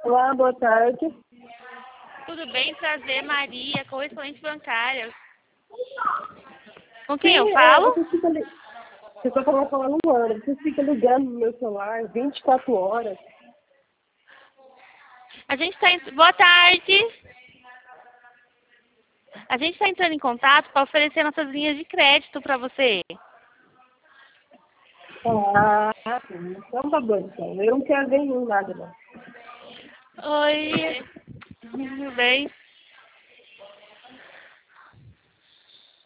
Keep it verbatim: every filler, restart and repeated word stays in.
Olá, boa tarde. Tudo bem? Prazer, Maria, correspondente bancária. Com quem Sim, eu é, falo? você fica li... Você só estava falando um ano, você fica ligando no meu celular vinte e quatro horas. A gente está... Ent... Boa tarde. A gente está entrando em contato para oferecer nossas linhas de crédito para você. Ah, sim. Então tá bom, então. Eu não quero nenhum nada, não. Oi. Tudo bem?